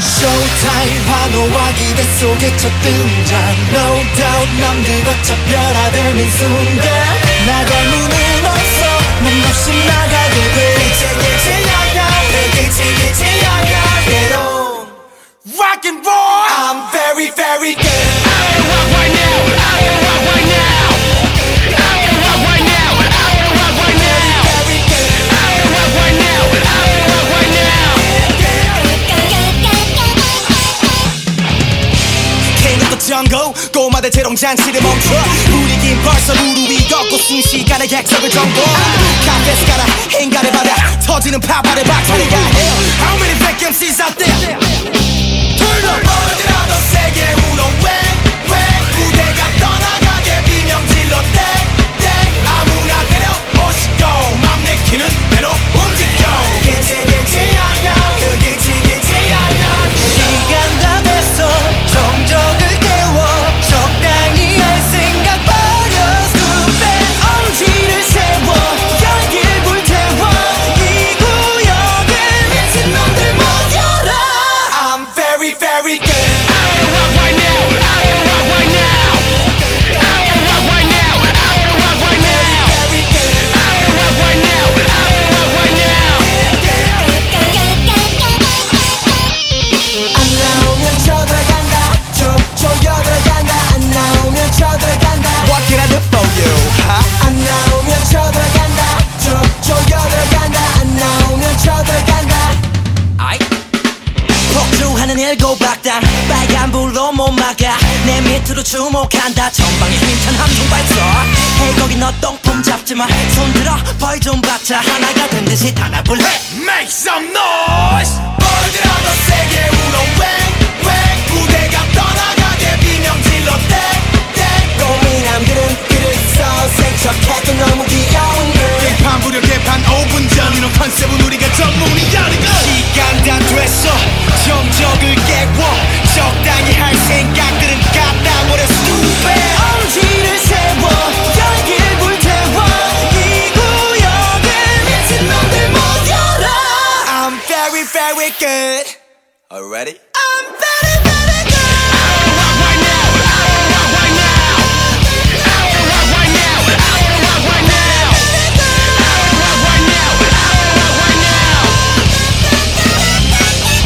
Showtime 환호와 기대 속에 첫 등장 No doubt 남들과 차별화되는 순간 나 닮은 없어 몸없이 나가게 돼 일치야야 때론 Rock and roll I'm very very good I wanna rock right now I wanna rock right now I wanna rock right now I wanna rock right now very good I wanna rock right now I wanna rock right now King 정고 꼬마들 재롱잔치를 멈춰 분위긴 벌써 무릎이 걷고 순식간에 객석을 정보 카페스 가라 행가를 받아 터지는 파파를 박살내야 해요 How many fake MCs out there Turn up 어디라도 세게 울어 왜 무대가 떠나가게 비명질러 땡땡 아무나 때려오시고 맘 내키는 대로 움직여 길치야야 그 길치야야 시간 다 됐어 정적을 적당히 할 생각 버려 숲에 엄지를 세워 열기를 불태워 이 구역에 미친 놈들 모여라 I'm very very good I wanna rock right now I wanna rock right now I wanna rock right now I wanna rock right now very good I wanna rock right now I wanna rock right now 안 나오면 쳐들어간다 조여들어간다 안 나오면 쳐들어간다 What can I do for you? 안 나오면 쳐들어간다 조여들어간다 안 나오면 쳐들어간다 폭주하는 일곱 악당 빨간불로 못 막아 내 밑으로 주목한다 전방에 힘찬 함성 발사 Hey 거기 너 똥폼 잡지마 손들어 벌 좀 받자 하나가 된 듯이 단합을 해 Make some noise 어디라도 세게 울어 왜 무대가 떠나가게 비명질러 땡땡 꼬미남들은 그래서 생척해도 너무 귀여운 걸 개판 부려 개판 5분 전 이런 컨셉은 우리가 전문이라는 걸 시간 다 됐어 정적을 깨워 적당히 할 생각들은 갖다 버려 숲에 엄지를 세워 열기를 불태워 이 구역에 미친 놈들 모여라 I'm very very good Already?